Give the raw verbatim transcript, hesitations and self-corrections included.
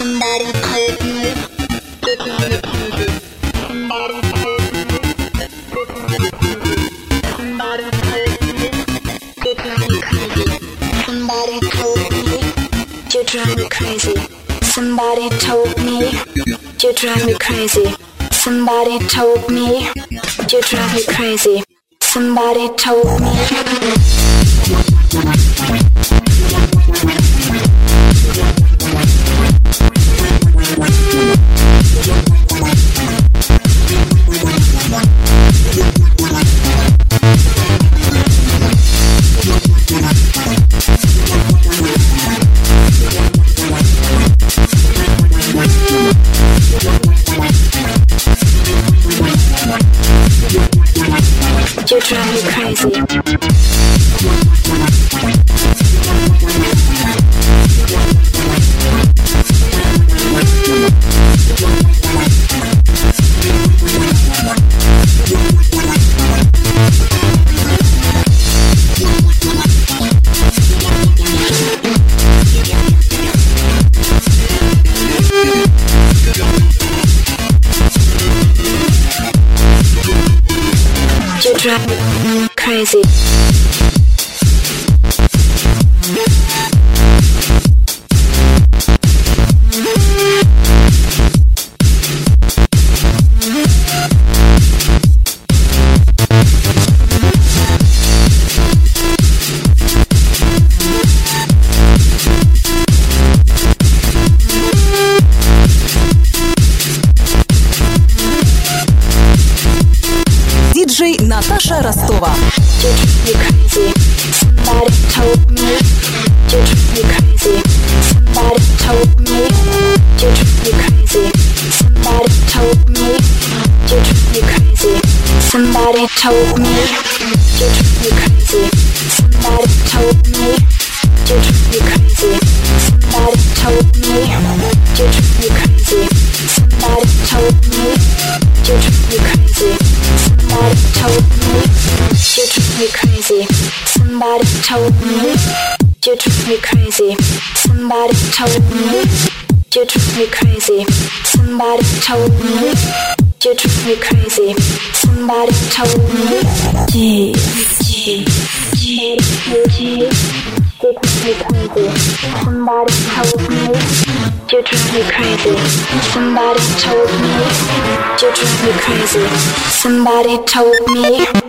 Somebody told me you drive me crazy. Somebody told me you drive me crazy. Somebody told me. You drive me crazy. You drive me crazy. Диджей Наташа Ростова. You drive me crazy. Somebody told me you drive me crazy. Somebody told me you drive me crazy. Somebody told me you drive me crazy. Somebody told me you drive me crazy. Somebody told me you drive me crazy. Somebody told me you drive me crazy. Somebody told me you drive me crazy. Somebody told me you drive me crazy. Somebody told me you drive me crazy. Somebody told me you drive me crazy. Somebody told me you drive me crazy. Somebody told me. G G G G. You drive me crazy. Somebody told me you drive me crazy. Somebody told me you drive me crazy. Somebody told me.